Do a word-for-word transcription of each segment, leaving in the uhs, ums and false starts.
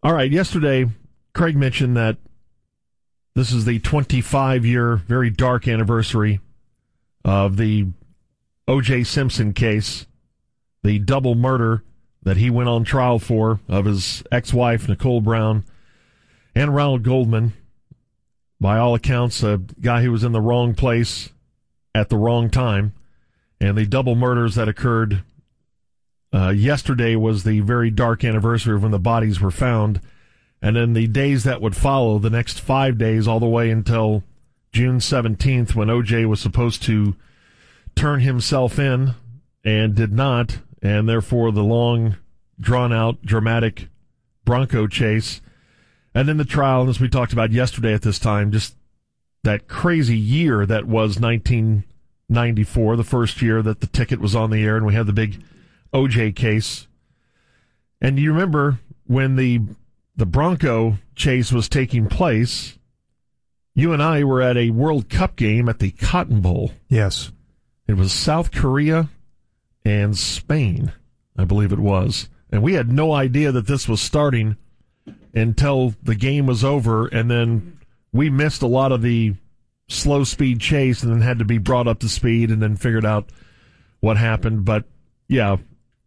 All right, yesterday, Craig mentioned that this is the twenty-five-year, very dark anniversary of the O J. Simpson case, the double murder that he went on trial for of his ex-wife, Nicole Brown, and Ronald Goldman. By all accounts, a guy who was in the wrong place at the wrong time. And the double murders that occurred uh, yesterday was the very dark anniversary of when the bodies were found. And then the days that would follow, the next five days, all the way until June seventeenth, when O J was supposed to turn himself in and did not, and therefore the long, drawn-out, dramatic Bronco chase. And then the trial, as we talked about yesterday at this time, just that crazy year that was nineteen ninety-four, the first year that the ticket was on the air, and we had the big O J case. And you remember when the the Bronco chase was taking place, you and I were at a World Cup game at the Cotton Bowl. Yes. It was South Korea and Spain, I believe it was. And we had no idea that this was starting until the game was over, and then we missed a lot of the slow speed chase and then had to be brought up to speed and then figured out what happened. But yeah,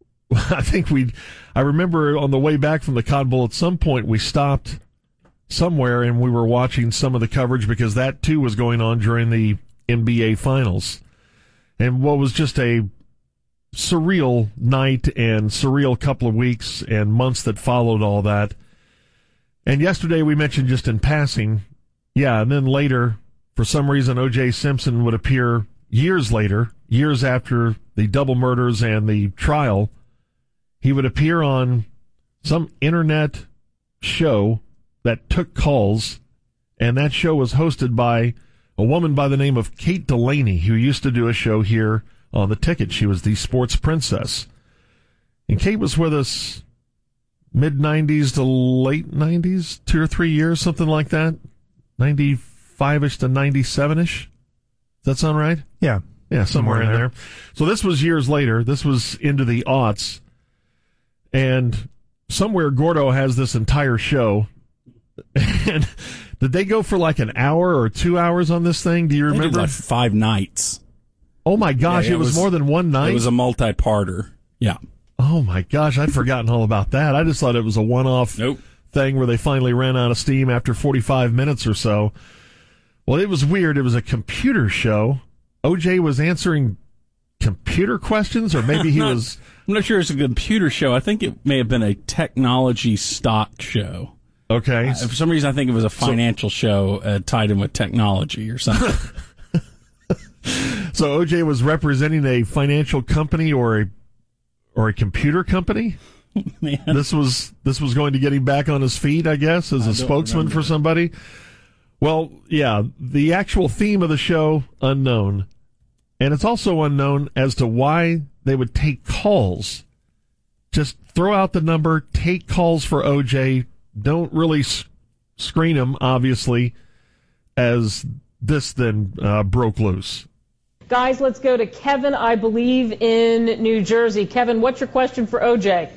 I think we, I remember on the way back from the Cotton Bowl, at some point we stopped somewhere and we were watching some of the coverage because that too was going on during the N B A Finals. And what was just a surreal night and surreal couple of weeks and months that followed all that. And yesterday we mentioned just in passing, yeah, and then later, for some reason, O J. Simpson would appear years later, years after the double murders and the trial. He would appear on some internet show that took calls, and that show was hosted by a woman by the name of Kate Delaney, who used to do a show here on the Ticket. She was the sports princess. And Kate was with us mid-nineties to late nineties, two or three years, something like that, ninety-five-ish to ninety-seven-ish. Does that sound right? Yeah. Yeah, somewhere, somewhere in there. there. So this was years later. This was into the aughts. And somewhere Gordo has this entire show. And did they go for like an hour or two hours on this thing? Do you remember? I think it was like five nights. Oh, my gosh. Yeah, yeah, it, was, it was more than one night? It was a multi-parter. Yeah. Oh, my gosh. I'd forgotten all about that. I just thought it was a one-off nope. thing where they finally ran out of steam after forty-five minutes or so. Well, it was weird. It was a computer show. O J was answering computer questions, or maybe he not, was... I'm not sure it's a computer show. I think it may have been a technology stock show. Okay. Uh, for some reason, I think it was a financial so, show uh, tied in with technology or something. So O J was representing a financial company or a or a computer company? Man. This was this was going to get him back on his feet, I guess, as a spokesman for somebody. Well, yeah, the actual theme of the show, unknown. And it's also unknown as to why they would take calls. Just throw out the number, take calls for O J. Don't really s- screen him, obviously, as this then uh, broke loose. Guys, let's go to Kevin, I believe, in New Jersey. Kevin, what's your question for O J?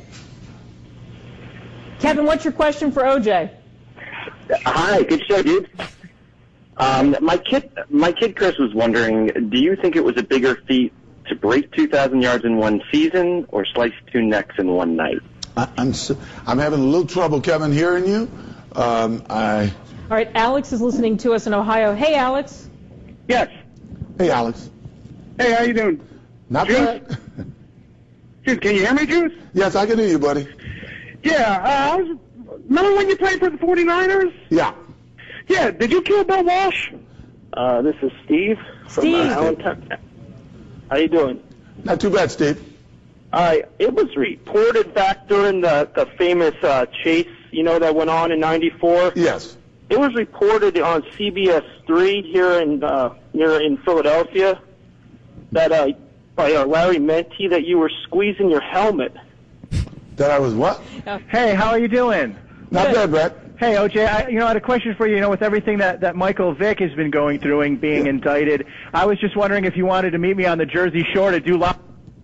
Kevin, what's your question for O J? Hi, good show, dude. Um, my kid, my kid Chris was wondering, do you think it was a bigger feat to break two thousand yards in one season or slice two necks in one night? I, I'm so, I'm having a little trouble, Kevin, hearing you. Um, I. All right, Alex is listening to us in Ohio. Hey, Alex. Yes. Hey, Alex. Hey, how you doing? Not Juice? bad. Juice, can you hear me, Juice? Yes, I can hear you, buddy. Yeah, uh, I was. Remember when you played for the forty-niners? Yeah. Yeah, did you kill Bill Walsh? Uh, this is Steve from Steve. Uh, Allentown. How you doing? Not too bad, Steve. Uh, it was reported back during the, the famous uh, chase, you know, that went on in ninety-four. Yes. It was reported on C B S three here in uh, near in Philadelphia that uh, by uh, Larry Menti that you were squeezing your helmet. That I was what? Hey, how are you doing? Not Good. bad, Brett. Hey, O J, I, you know, I had a question for you. You know, with everything that, that Michael Vick has been going through and being Yeah. indicted, I was just wondering if you wanted to meet me on the Jersey Shore to do live.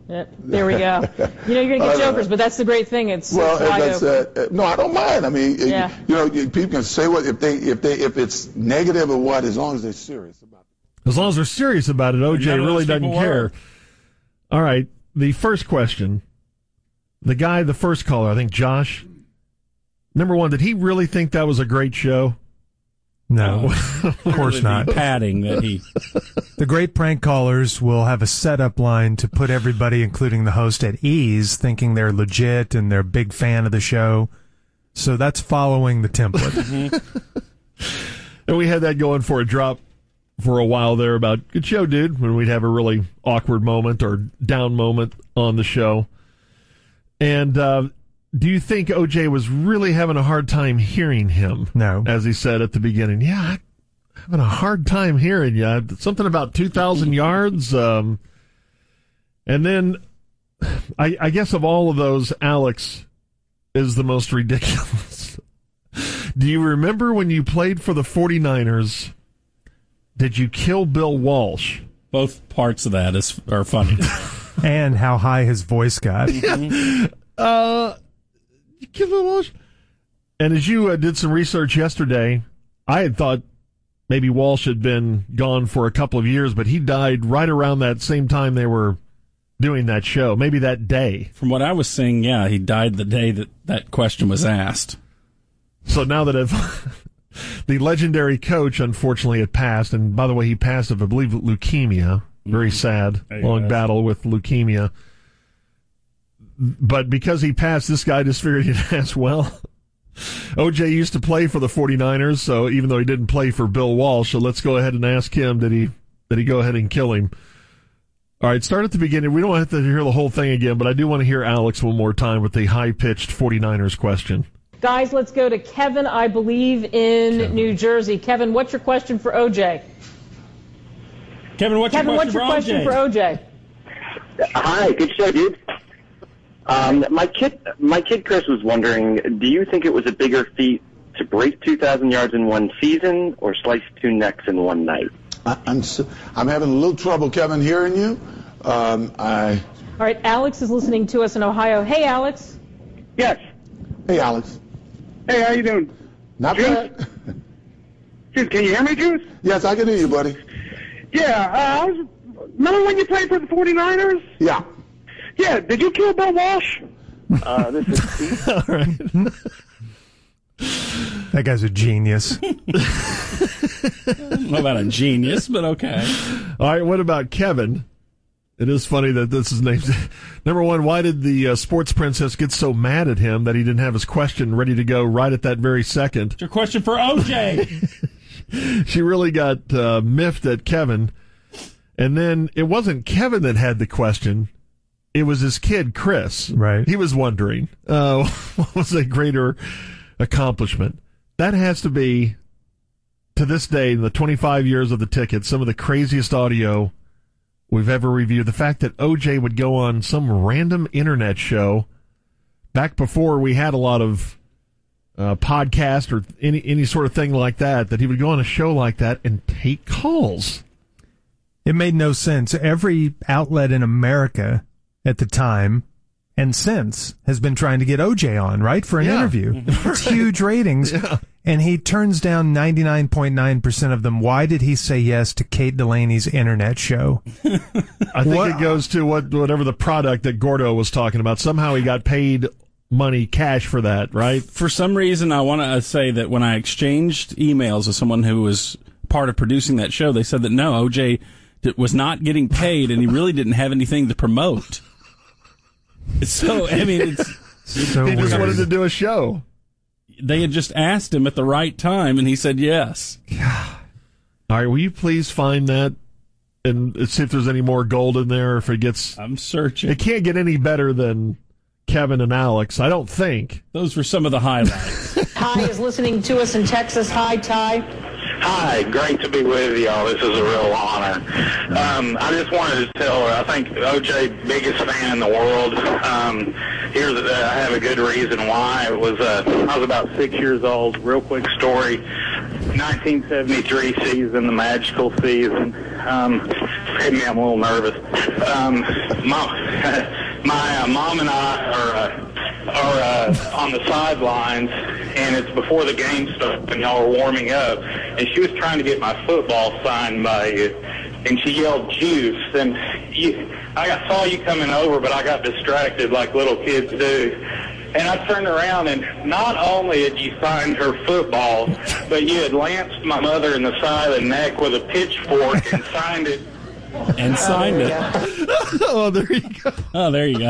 Yep, there we go. You know, you're going to get Uh, jokers, but that's the great thing. It's, Well, it's wide that's, open. uh, no, I don't mind. I mean, it- Yeah. you know, you- people can say what if they if they if it's negative or what, as long as they're serious about it. As long as they're serious about it, O J None of really those doesn't people care. were. All right, the first question. The guy, the first caller, I think Josh. Number one, did he really think that was a great show? No, of course not. Padding that he. The great prank callers will have a setup line to put everybody, including the host, at ease, thinking they're legit and they're a big fan of the show. So that's following the template. And we had that going for a drop for a while there about, good show, dude, when we'd have a really awkward moment or down moment on the show. And uh, do you think O J was really having a hard time hearing him? No. As he said at the beginning, yeah, I'm having a hard time hearing you. Something about two thousand yards. Um, and then I, I guess of all of those, Alex is the most ridiculous. Do you remember when you played for the forty-niners, did you kill Bill Walsh? Both parts of that is are funny. And how high his voice got. Uh, you kill Bill Walsh? And as you uh, did some research yesterday, I had thought maybe Walsh had been gone for a couple of years, but he died right around that same time they were doing that show, maybe that day. From what I was seeing, yeah, he died the day that that question was asked. So now that I've, the legendary coach, unfortunately, had passed, and by the way, he passed of, I believe, leukemia. Very sad, long yes. battle with leukemia. But because he passed, this guy just figured he'd ask, well, O J used to play for the forty-niners, so even though he didn't play for Bill Walsh, so let's go ahead and ask him, did he did he go ahead and kill him? All right, start at the beginning. We don't have to hear the whole thing again, but I do want to hear Alex one more time with the high-pitched forty-niners question. Guys, let's go to Kevin, I believe, in Kevin. New Jersey. Kevin, what's your question for O J? Kevin, what's Kevin, your what's question your for O J? question for O J? Hi, good show, dude. Um, my kid, my kid Chris was wondering, do you think it was a bigger feat to break two thousand yards in one season or slice two necks in one night? I, I'm so, I'm having a little trouble, Kevin, hearing you. Um, I All right, Alex is listening to us in Ohio. Hey, Alex. Yes. hey Alex, Hey, how you doing? not Juice? bad. Juice, can you hear me, Juice? Yes, I can hear you, buddy. Yeah, uh, I was. Remember when you played for the forty-niners? Yeah. Yeah, did you kill Bill Walsh? Uh, this is Steve. All right. That guy's a genius. I don't know about a genius, but okay. All right, what about Kevin? It is funny that this is named. Number one, why did the uh, sports princess get so mad at him that he didn't have his question ready to go right at that very second? What's your question for O J? She really got uh, miffed at Kevin. And then it wasn't Kevin that had the question. It was his kid, Chris. Right. He was wondering, uh, what was a greater accomplishment? That has to be, to this day, in the twenty-five years of the ticket, some of the craziest audio we've ever reviewed. The fact that O J would go on some random internet show back before we had a lot of uh, podcast or any any sort of thing like that, that he would go on a show like that and take calls. It made no sense. Every outlet in America at the time and since has been trying to get O J on, right, for an Yeah. interview. It's huge ratings. Yeah. And he turns down ninety-nine point nine percent of them. Why did he say yes to Kate Delaney's internet show? I think What- it goes to what whatever the product that Gordo was talking about. Somehow he got paid money, cash for that, right? For some reason, I want to say that when I exchanged emails with someone who was part of producing that show, they said that no, O J d- was not getting paid, and he really didn't have anything to promote. So, I mean, it's, So He just weird. wanted to do a show. they had just asked him at the right time, and he said yes. All right, will you please find that and see if there's any more gold in there, or if it gets... I'm searching. It can't get any better than Kevin and Alex, I don't think. Those were some of the highlights. Ty is listening to us in Texas. Hi, Ty. Hi, great to be with y'all. This is a real honor. Um, I just wanted to tell her, I think O J, biggest fan in the world. Um, here's, uh, I have a good reason why. It was, uh, I was about six years old. Real quick story. nineteen seventy-three season, the magical season. Um, forgive me, I'm a little nervous. Um, my my uh, mom and I are uh, are uh, on the sidelines, and it's before the game started, and y'all are warming up. And she was trying to get my football signed by you, and she yelled "juice." And you, I saw you coming over, but I got distracted like little kids do. And I turned around, and not only had you signed her football, but you had lanced my mother in the side of the neck with a pitchfork and signed it. And signed it. Oh, there you go. Oh, there you go.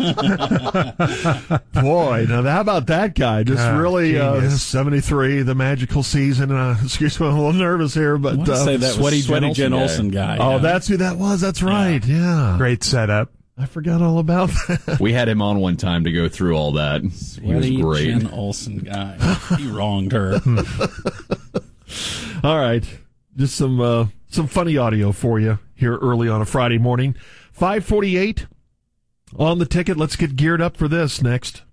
Boy, now how about that guy? Just Ah, really, uh, genius. seventy-three, the magical season. Uh, excuse me, I'm a little nervous here, but I want to uh, say that Sweaty was Sweaty Jen Jen Olsen Olsen guy. oh, yeah. that's who that was. That's right. Yeah, Great setup. I forgot all about that. We had him on one time to go through all that. He was Sweaty great. Jen Olsen guy. He wronged her. All right, just some uh, some funny audio for you here early on a Friday morning. five forty-eight on the ticket. Let's get geared up for this next.